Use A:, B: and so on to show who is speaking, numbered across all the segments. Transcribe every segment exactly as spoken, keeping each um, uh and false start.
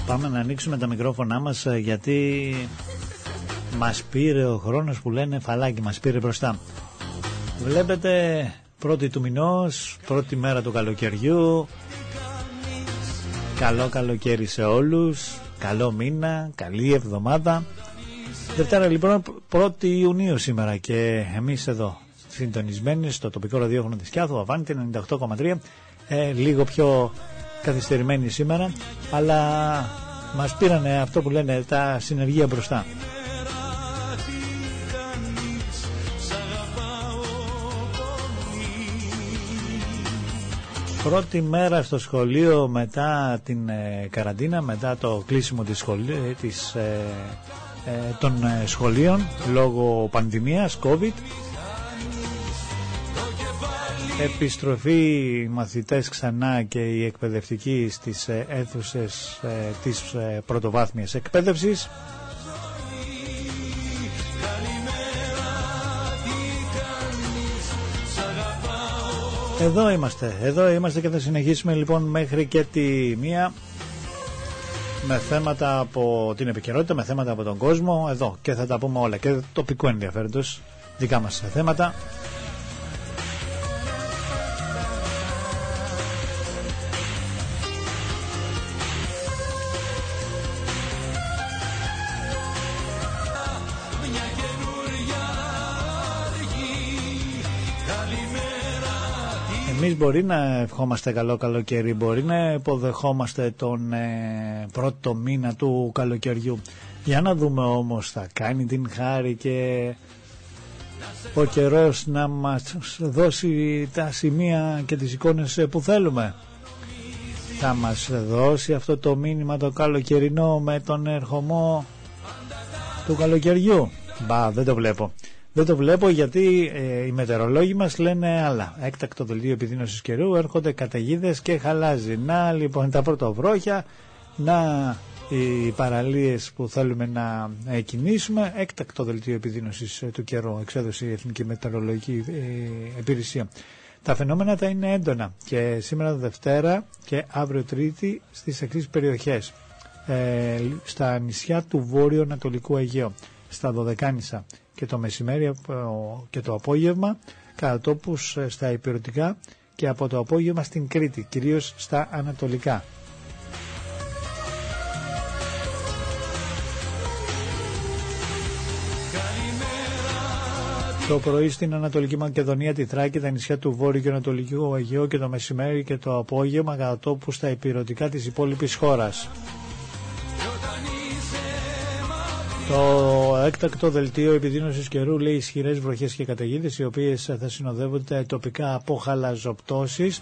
A: Πάμε να ανοίξουμε τα μικρόφωνά μας, γιατί μας πήρε ο χρόνος που λένε φαλάκι, μας πήρε μπροστά. Βλέπετε, πρώτη του μηνός, πρώτη μέρα του καλοκαιριού. Καλό καλοκαίρι σε όλους, καλό μήνα, καλή εβδομάδα. Δευτέρα λοιπόν, πρώτη Ιουνίου σήμερα, και εμείς εδώ συντονισμένοι στο τοπικό ραδιόφωνο της Κιάθου, Αβάντη ενενήντα οκτώ κόμμα τρία, ε, λίγο πιο καθυστερημένοι σήμερα, αλλά μας πήρανε αυτό που λένε τα συνεργεία μπροστά. Πρώτη μέρα στο σχολείο μετά την ε, καραντίνα, μετά το κλείσιμο της σχολή, της, ε, ε, των ε, σχολείων λόγω πανδημίας, COVID. Επιστροφή μαθητές ξανά και οι εκπαιδευτικοί στις ε, αίθουσες ε, της ε, πρωτοβάθμιας εκπαίδευσης. Εδώ είμαστε, εδώ είμαστε και θα συνεχίσουμε λοιπόν μέχρι και τη μία, με θέματα από την επικαιρότητα, με θέματα από τον κόσμο, εδώ, και θα τα πούμε όλα, και τοπικού ενδιαφέροντος, δικά μας θέματα. Εμείς μπορεί να ευχόμαστε καλό καλοκαίρι, μπορεί να υποδεχόμαστε τον ε, πρώτο μήνα του καλοκαιριού. Για να δούμε όμως, θα κάνει την χάρη και ο καιρός να μας δώσει τα σημεία και τις εικόνες που θέλουμε? Θα μας δώσει αυτό το μήνυμα το καλοκαιρινό με τον ερχομό του καλοκαιριού? Μπα, δεν το βλέπω. Δεν το βλέπω, γιατί ε, οι μετεωρολόγοι μας λένε άλλα. Έκτακτο δελτίο επιδείνωσης καιρού, έρχονται καταιγίδες και χαλάζει. Να λοιπόν τα πρωτοβρόχια, να οι παραλίες που θέλουμε να ε, κινήσουμε. Έκτακτο δελτίο επιδείνωσης ε, του καιρού, εξέδωσε η Εθνική Μετεωρολογική ε, Υπηρεσία. Τα φαινόμενα τα είναι έντονα και σήμερα Δευτέρα και αύριο Τρίτη στις εξής περιοχές. Ε, στα νησιά του Βόρειο-Ανατολικού Αιγαίου, στα Δωδεκάνησα, και το μεσημέρι και το απόγευμα κατά τόπους στα ηπειρωτικά, και από το απόγευμα στην Κρήτη, κυρίως στα ανατολικά. Το πρωί στην Ανατολική Μακεδονία, τη Θράκη, τα νησιά του Βόρειου και Ανατολικού Αιγαίου, και το μεσημέρι και το απόγευμα κατά τόπους στα ηπειρωτικά της υπόλοιπης χώρας. Το έκτακτο δελτίο επιδείνωσης καιρού λέει ισχυρές βροχές και καταιγίδες, οι οποίες θα συνοδεύονται τοπικά από χαλαζοπτώσεις.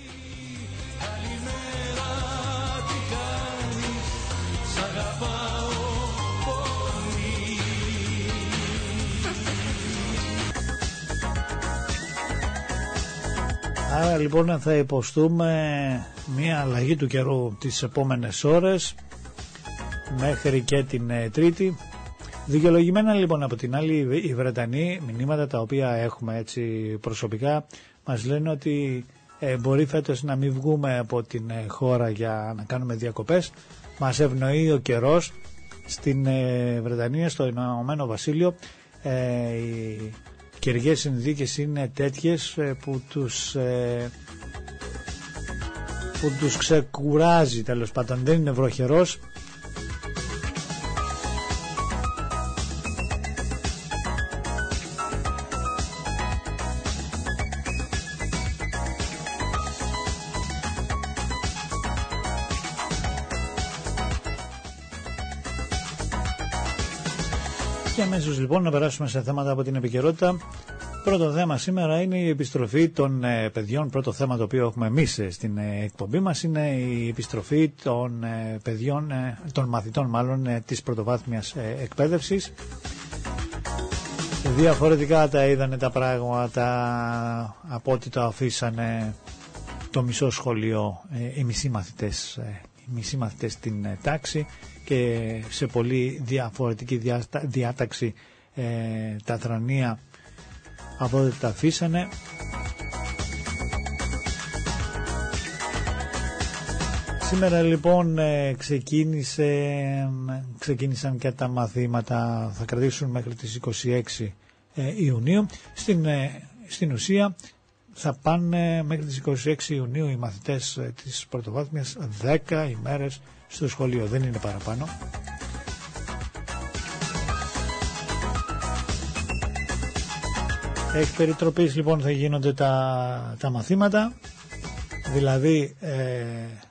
A: Άρα λοιπόν θα υποστούμε μια αλλαγή του καιρού τις επόμενες ώρες μέχρι και την ε, Τρίτη. Δικαιολογημένα λοιπόν από την άλλη, οι Βρετανοί, μηνύματα τα οποία έχουμε έτσι προσωπικά, μας λένε ότι ε, μπορεί φέτος να μην βγούμε από την ε, χώρα για να κάνουμε διακοπές. Μας ευνοεί ο καιρός στην ε, Βρετανία, στο Ηνωμένο Βασίλειο. Ε, οι καιρικές συνθήκες είναι τέτοιες ε, που τους ε, που τους ξεκουράζει, τέλος πάντων, δεν είναι βροχερός. Και αμέσως λοιπόν να περάσουμε σε θέματα από την επικαιρότητα. Πρώτο θέμα σήμερα είναι η επιστροφή των ε, παιδιών. Πρώτο θέμα το οποίο έχουμε εμείς ε, στην ε, εκπομπή μας είναι η επιστροφή των ε, παιδιών, ε, των μαθητών μάλλον ε, της πρωτοβάθμιας ε, εκπαίδευσης. Διαφορετικά τα είδανε τα πράγματα από ό,τι το αφήσανε το μισό σχολείο, ε, οι μισοί μαθητές, ε, οι μισοί μαθητές στην ε, τάξη, και σε πολύ διαφορετική διάταξη ε, τα θρανία από ό,τι τα αφήσανε. Σήμερα λοιπόν ξεκίνησε, ξεκίνησαν και τα μαθήματα, θα κρατήσουν μέχρι τις είκοσι έξι Ιουνίου. Στην, στην ουσία θα πάνε μέχρι τις είκοσι έξι Ιουνίου οι μαθητές της πρωτοβάθμιας δέκα ημέρες στο σχολείο, δεν είναι παραπάνω. Εκ περιτροπής λοιπόν θα γίνονται τα, τα μαθήματα, δηλαδή ε,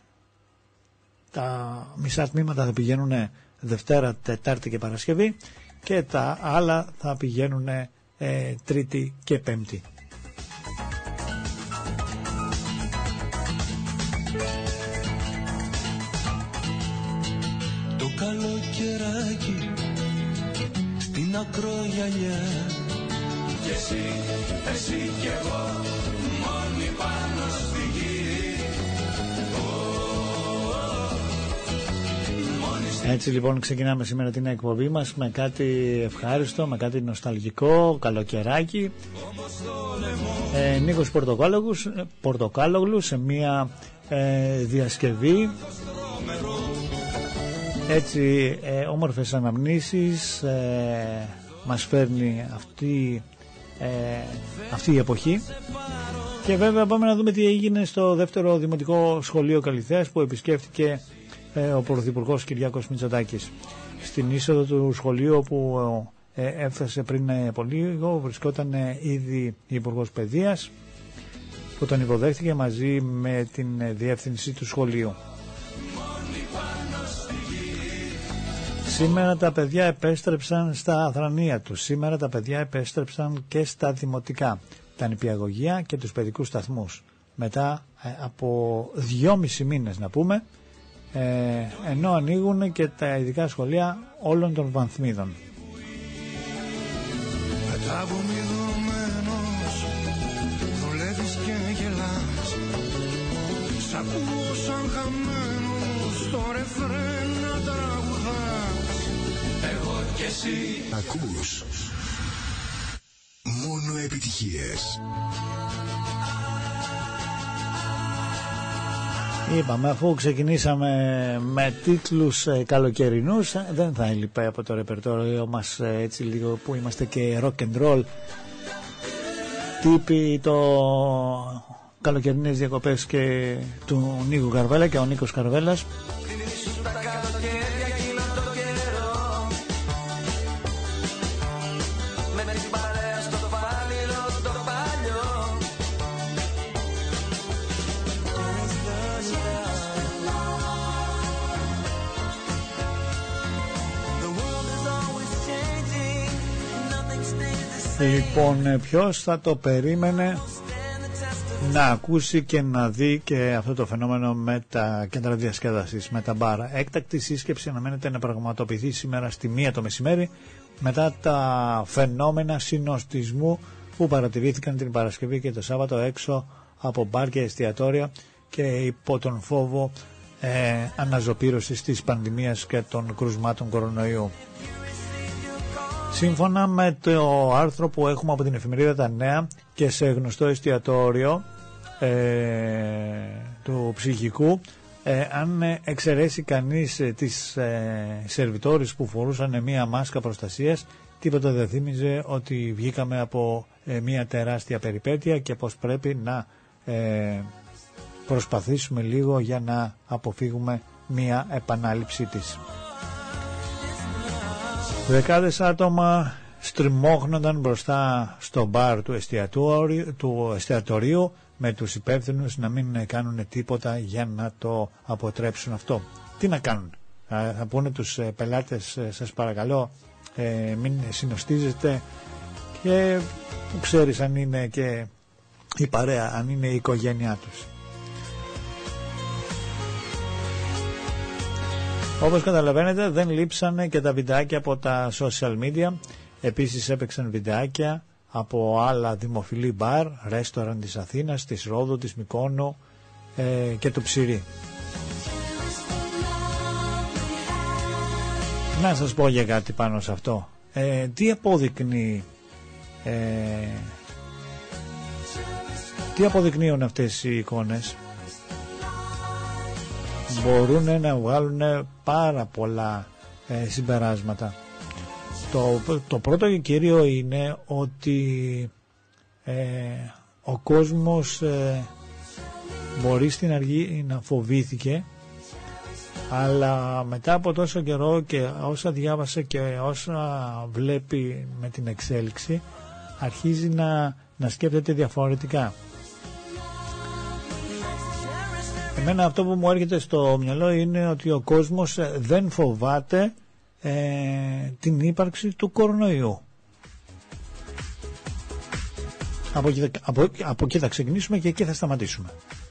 A: τα μισά τμήματα θα πηγαίνουν Δευτέρα, Τετάρτη και Παρασκευή και τα άλλα θα πηγαίνουν ε, Τρίτη και Πέμπτη.
B: Το καλοκαιράκι στην ακρογιαλιά κι εσύ, εσύ κι εγώ μόνοι πάνω στη γη.
A: Έτσι λοιπόν ξεκινάμε σήμερα την εκπομπή μας με κάτι ευχάριστο, με κάτι νοσταλγικό, καλοκαιράκι. ε, Νίκος Πορτοκάλογλου σε μια ε, διασκευή. Έτσι ε, όμορφες αναμνήσεις ε, μας φέρνει αυτή, ε, αυτή η εποχή. Και βέβαια πάμε να δούμε τι έγινε στο δεύτερο Δημοτικό Σχολείο Καλυθέας που επισκέφτηκε ε, ο Πρωθυπουργός Κυριάκος Μητσοτάκης. Στην είσοδο του σχολείου όπου ε, έφτασε πριν ε, πολύ λίγο βρισκόταν ε, ήδη Υπουργός Παιδείας που τον υποδέχτηκε μαζί με την ε, διεύθυνση του σχολείου. Σήμερα τα παιδιά επέστρεψαν στα αθρανία τους. Σήμερα τα παιδιά επέστρεψαν και στα δημοτικά, τα νηπιαγωγεία και τους παιδικούς σταθμούς. Μετά ε, από δυόμισι μήνες να πούμε, ε, ενώ ανοίγουν και τα ειδικά σχολεία όλων των βαθμίδων.
B: Μεταβομιδωμένος, δουλεύεις και γελάς. Σ' ακούω σαν χαμένος, το ρεφρέν να τραγουδάς. Εγώ κι εσύ
C: ακούς μόνο επιτυχίες.
A: Είπαμε, αφού ξεκινήσαμε με τίτλους ε, καλοκαιρινούς, ε, δεν θα έλειπε από το ρεπερτόριο μας ε, έτσι λίγο που είμαστε και rock and roll τύποι το καλοκαιρινές διακοπές και του Νίκου Καρβέλα και ο Νίκος Καρβέλας. Λοιπόν, ποιος θα το περίμενε να ακούσει και να δει και αυτό το φαινόμενο με τα κέντρα διασκέδασης, με τα μπάρα. Έκτακτη σύσκεψη αναμένεται να πραγματοποιηθεί σήμερα στη μία το μεσημέρι μετά τα φαινόμενα συνοστισμού που παρατηρήθηκαν την Παρασκευή και το Σάββατο έξω από μπαρ και εστιατόρια και υπό τον φόβο ε, αναζωπήρωσης της πανδημίας και των κρουσμάτων κορονοϊού. Σύμφωνα με το άρθρο που έχουμε από την εφημερίδα Τα Νέα και σε γνωστό εστιατόριο ε, του ψυχικού, ε, αν εξαιρέσει κανείς ε, τις ε, σερβιτόρες που φορούσαν μία μάσκα προστασίας, τίποτα δεν θύμιζε ότι βγήκαμε από ε, μία τεράστια περιπέτεια και πως πρέπει να ε, προσπαθήσουμε λίγο για να αποφύγουμε μία επανάληψή της. Δεκάδες άτομα στριμώχνονταν μπροστά στο μπαρ του εστιατορίου, του εστιατορίου με τους υπεύθυνους να μην κάνουν τίποτα για να το αποτρέψουν αυτό. Τι να κάνουν? Θα πούνε τους πελάτες, σας παρακαλώ ε, μην συνοστίζετε, και που ξέρεις αν είναι και η παρέα, αν είναι η οικογένειά τους. Όπως καταλαβαίνετε δεν λείψανε και τα βιντεάκια από τα social media. Επίσης έπαιξαν βιντεάκια από άλλα δημοφιλή μπαρ, ρέστοραν της Αθήνας, της Ρόδου, της Μυκόνου ε, και του Ψηρή. Να σας πω για κάτι πάνω σε αυτό. Ε, τι αποδεικνύει ε, τι αποδεικνύουν αυτές οι εικόνες? μπορούν να βγάλουν πάρα πολλά ε, συμπεράσματα. Το, το πρώτο και κύριο είναι ότι ε, ο κόσμος ε, μπορεί στην αρχή να φοβήθηκε, αλλά μετά από τόσο καιρό και όσα διάβασε και όσα βλέπει με την εξέλιξη, αρχίζει να, να σκέφτεται διαφορετικά. Εμένα αυτό που μου έρχεται στο μυαλό είναι ότι ο κόσμος δεν φοβάται ε, την ύπαρξη του κορονοϊού. Από εκεί, από, από εκεί θα ξεκινήσουμε και εκεί θα σταματήσουμε.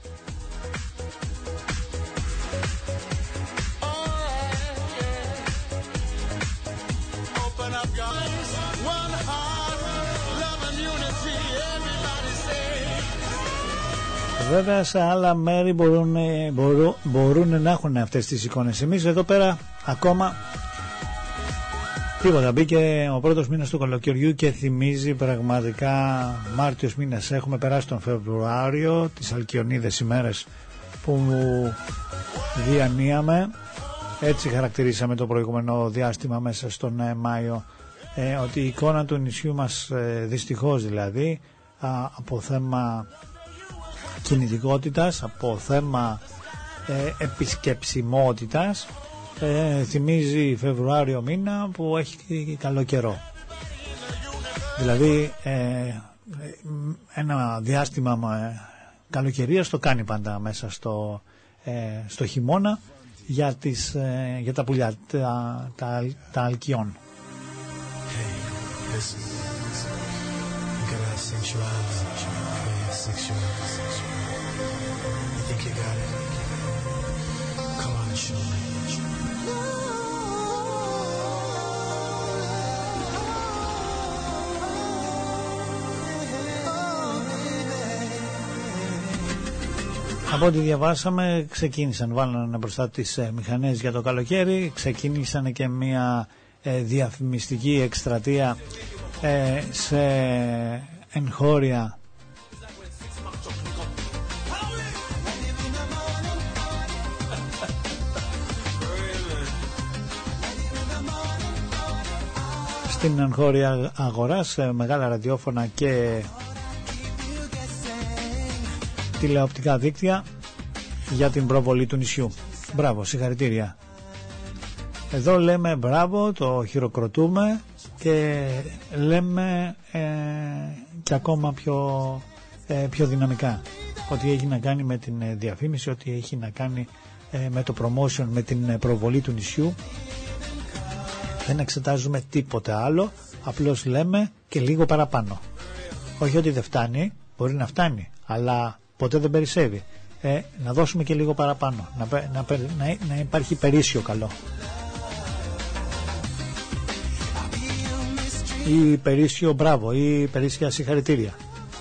A: Βέβαια σε άλλα μέρη μπορούν, μπορούν, μπορούν να έχουν αυτές τις εικόνες. Εμείς εδώ πέρα ακόμα τίποτα. Μπήκε ο πρώτος μήνας του καλοκαιριού και θυμίζει πραγματικά Μάρτιος μήνας. Έχουμε περάσει τον Φεβρουάριο, τις αλκιονίδες ημέρες που διανύαμε. Έτσι χαρακτηρίσαμε το προηγούμενο διάστημα μέσα στον Μάιο, ε, ότι η εικόνα του νησιού μας ε, δυστυχώς δηλαδή α, από θέμα κινητικότητας, από θέμα ε, επισκεψιμότητας ε, θυμίζει Φεβρουάριο μήνα που έχει καλό καιρό. Δηλαδή ε, ένα διάστημα ε, καλοκαιρίας το κάνει πάντα μέσα στο, ε, στο χειμώνα για, τις, ε, για τα πουλιά, τα, τα, τα αλκιών. Από ό,τι διαβάσαμε ξεκίνησαν, βάλανε μπροστά τις ε, μηχανές για το καλοκαίρι, ξεκίνησαν και μια ε, διαφημιστική εκστρατεία ε, σε εγχώρια στην εγχώρια αγορά, σε μεγάλα ραδιόφωνα και τηλεοπτικά δίκτυα για την προβολή του νησιού. Μπράβο, συγχαρητήρια. Εδώ λέμε μπράβο, το χειροκροτούμε και λέμε ε, και ακόμα πιο, ε, πιο δυναμικά ότι έχει να κάνει με την διαφήμιση, ότι έχει να κάνει ε, με το promotion, με την προβολή του νησιού. Δεν εξετάζουμε τίποτε άλλο, απλώς λέμε και λίγο παραπάνω. Όχι ότι δεν φτάνει, μπορεί να φτάνει, αλλά ποτέ δεν περισσεύει. Ε, να δώσουμε και λίγο παραπάνω, να, να, να, να υπάρχει περίσσιο καλό. Ή περίσσιο μπράβο, ή περίσσια συγχαρητήρια.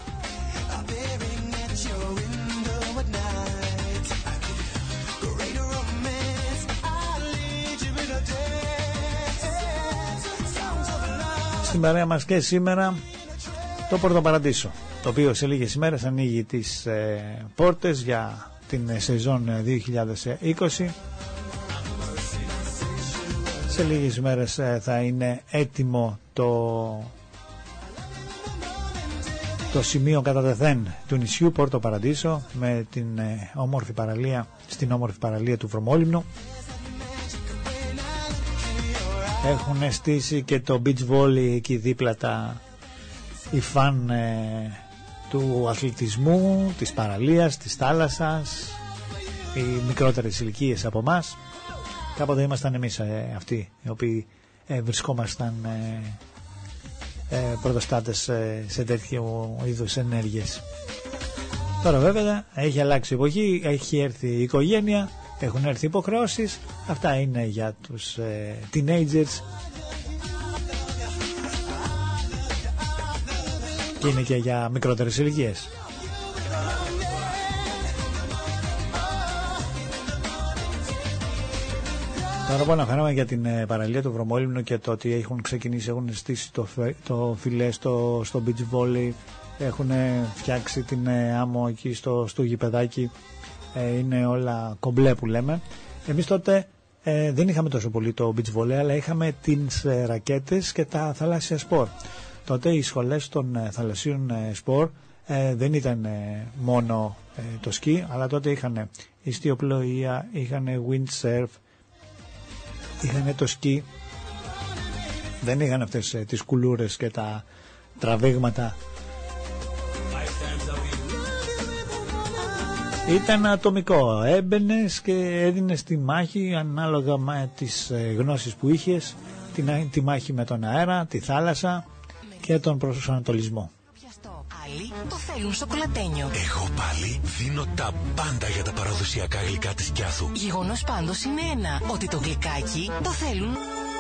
A: Στην παρέα μας και σήμερα το Πόρτο Παραντήσο, το οποίο σε λίγες ημέρες ανοίγει τις ε, πόρτες για την ε, σεζόν ε, δύο χιλιάδες είκοσι. Σε λίγες ημέρες ε, θα είναι έτοιμο το, το σημείο κατά τεθέν του νησιού Πόρτο Παραντήσο, με την ε, όμορφη παραλία, στην όμορφη παραλία του Βρωμόλυμνου. Έχουν στήσει και το beach volley εκεί δίπλα τα, οι φαν ε, του αθλητισμού, της παραλίας, της θάλασσας, οι μικρότερες ηλικίες από εμάς. Κάποτε ήμασταν εμείς ε, αυτοί οι οποίοι ε, βρισκόμασταν ε, ε, πρωτοστάτες ε, σε τέτοιο είδους ενέργειες. Τώρα βέβαια έχει αλλάξει η εποχή, έχει έρθει η οικογένεια, έχουν έρθει υποχρεώσεις. Αυτά είναι για τους ε, teenagers και είναι και για μικρότερες ηλικίες. Τώρα που αναφέραμε για την ε, παραλία του Βρωμόλυμνου και το ότι έχουν ξεκινήσει, έχουν στήσει το, το φιλέ στο, στο beach volley, έχουν φτιάξει την ε, άμμο εκεί στο, στο γηπεδάκι ε, είναι όλα κομπλέ που λέμε. Εμείς τότε ε, δεν είχαμε τόσο πολύ το beach volley, αλλά είχαμε τις ε, ρακέτες και τα θαλάσσια σπορ. Τότε οι σχολές των ε, θαλασσίων ε, σπορ ε, δεν ήταν ε, μόνο ε, το σκι, αλλά τότε είχαν ιστιοπλοεία, είχαν windsurf, είχαν το σκι. Δεν είχαν αυτές ε, τις κουλούρες και τα τραβήγματα. Ήταν ατομικό. Έμπαινες και έδινες τη μάχη ανάλογα με τις ε, γνώσεις που είχες, την, τη μάχη με τον αέρα, τη θάλασσα και τον προσανατολισμό.
D: Άλλοι το θέλουν σοκολατένιο.
C: Εγώ πάλι δίνω τα πάντα για τα παραδοσιακά γλυκά της Κιάθου.
D: Γεγονός πάντως είναι ένα, ότι το γλυκάκι το θέλουν.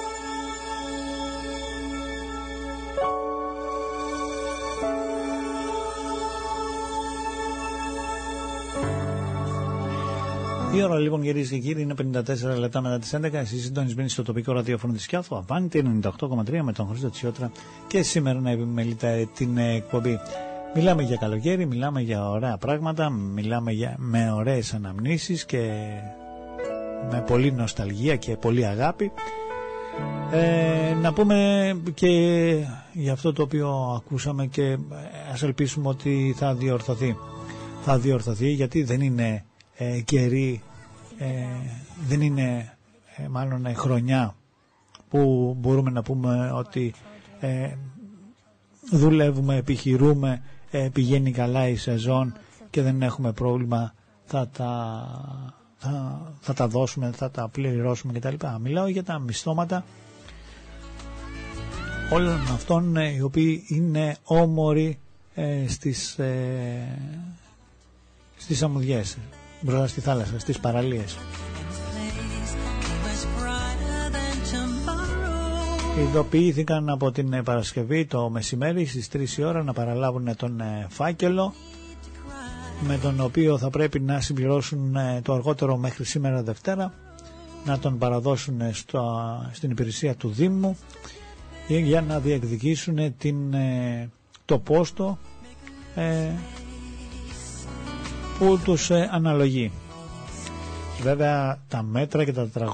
A: Η ώρα λοιπόν, κυρίες και κύριοι, είναι πενήντα τέσσερα λεπτά μετά τις έντεκα. Εσείς συντονισμένοι στο τοπικό ραδιόφωνο της Κιάθου, Αβάντη ενενήντα οκτώ κόμμα τρία με τον Χρήστο Τσιότρα, και σήμερα να επιμελείτε την εκπομπή. Μιλάμε για καλοκαίρι, μιλάμε για ωραία πράγματα, μιλάμε για, με ωραίες αναμνήσεις και με πολύ νοσταλγία και πολύ αγάπη. Ε, να πούμε και για αυτό το οποίο ακούσαμε, και ας ελπίσουμε ότι θα διορθωθεί. Θα διορθωθεί, γιατί δεν είναι ε, καιρή, ε, δεν είναι ε, μάλλον ε, χρονιά που μπορούμε να πούμε ότι ε, δουλεύουμε, επιχειρούμε, ε, πηγαίνει καλά η σεζόν και δεν έχουμε πρόβλημα, θα τα, θα, θα τα δώσουμε, θα τα πληρώσουμε κτλ. Μιλάω για τα μισθώματα όλων αυτών ε, οι οποίοι είναι όμοροι ε, στις, ε, στις αμμουδιές, μπροστά στη θάλασσα, στις παραλίες. Ειδοποιήθηκαν από την Παρασκευή το μεσημέρι στις τρεις η ώρα να παραλάβουν τον φάκελο, με τον οποίο θα πρέπει να συμπληρώσουν το αργότερο μέχρι σήμερα Δευτέρα, να τον παραδώσουν στο, στην υπηρεσία του Δήμου για να διεκδικήσουν την, το πόστο ε, που τους αναλογεί. Βέβαια τα μέτρα και τα